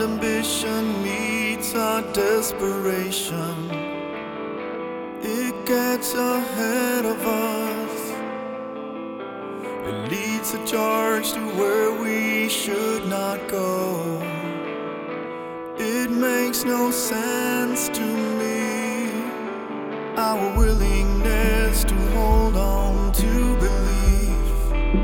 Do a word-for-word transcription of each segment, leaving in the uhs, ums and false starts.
ambition meets our desperation, it gets ahead of us. It leads a charge to where we should not go. It makes no sense to me, our willingness to hold on to belief.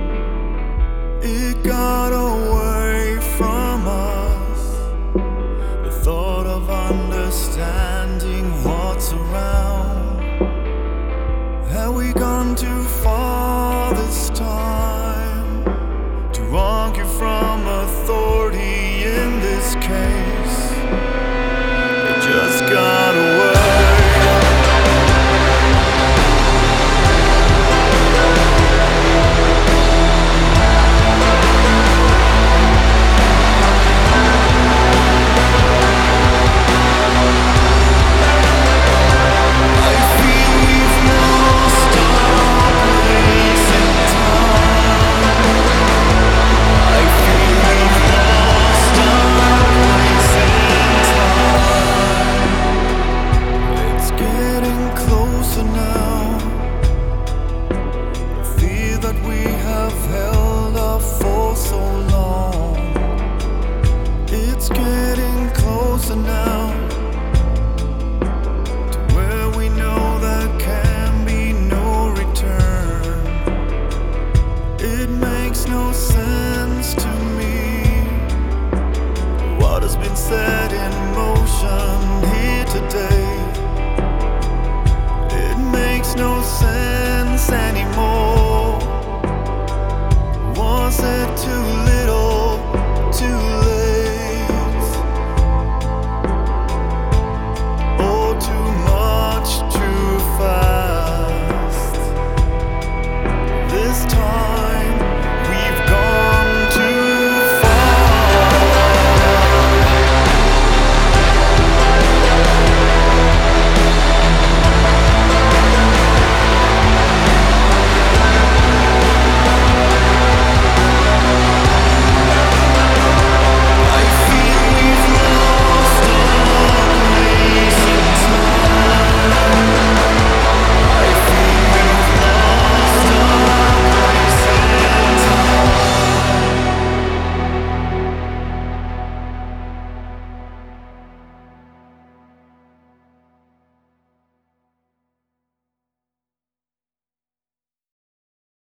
It got away from us, the thought of understanding what's around. Have we gone too far this time to argue from authority in this case? It just got away. Now to where we know there can be no return. It makes no sense to me what has been set in motion here today.